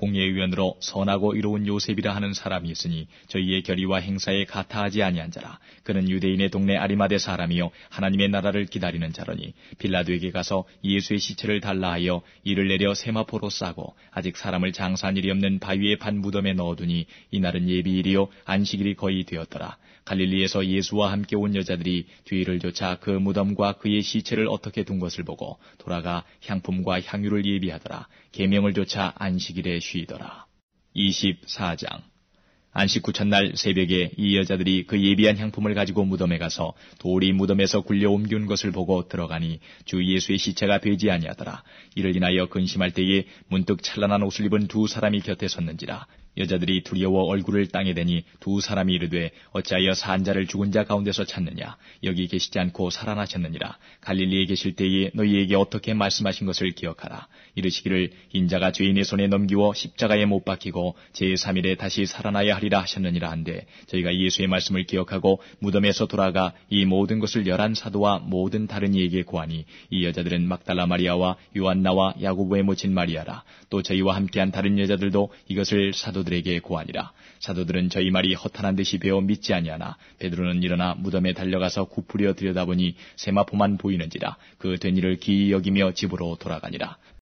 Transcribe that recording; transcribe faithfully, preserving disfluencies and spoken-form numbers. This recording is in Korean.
공예위원으로 선하고 의로운 요셉이라 하는 사람이 있으니 저희의 결의와 행사에 가타하지 아니한 자라. 그는 유대인의 동네 아리마대 사람이요 하나님의 나라를 기다리는 자러니 빌라도에게 가서 예수의 시체를 달라 하여 이를 내려 세마포로 싸고 아직 사람을 장사한 일이 없는 바위의 반 무덤에 넣어두니 이날은 예비일이요 안식일이 거의 되었더라. 갈릴리에서 예수와 함께 온 여자들이 뒤를 쫓아 그 무덤과 그의 시체를 어떻게 둔 것을 보고 돌아가 향품과 향유를 예비하더라. 계명을 쫓아 안식일에 쉬더라. 이십사 장. 안식 후천날 새벽에 이 여자들이 그 예비한 향품을 가지고 무덤에 가서 돌이 무덤에서 굴려 옮긴 것을 보고 들어가니 주 예수의 시체가 되지 아니하더라. 이를 인하여 근심할 때에 문득 찬란한 옷을 입은 두 사람이 곁에 섰는지라. 여자들이 두려워 얼굴을 땅에 대니 두 사람이 이르되 어찌하여 산 자를 죽은 자 가운데서 찾느냐. 여기 계시지 않고 살아나셨느니라. 갈릴리에 계실 때에 너희에게 어떻게 말씀하신 것을 기억하라. 이르시기를 인자가 죄인의 손에 넘기워 십자가에 못 박히고 제삼 일에 다시 살아나야 하리라 하셨느니라 한데 저희가 예수의 말씀을 기억하고 무덤에서 돌아가 이 모든 것을 열한 사도와 모든 다른 이에게 고하니 이 여자들은 막달라 마리아와 요한나와 야고보의 모친 마리아라. 또 저희와 함께한 다른 여자들도 이것을 사도 들에게 고하니라. 사도들은 저희 말이 허탄한 듯이 배워 믿지 아니하나 베드로는 일어나 무덤에 달려가서 굽으려 들여다보니 세마포만 보이는지라. 그 된 일을 기이 여기며 집으로 돌아가니라.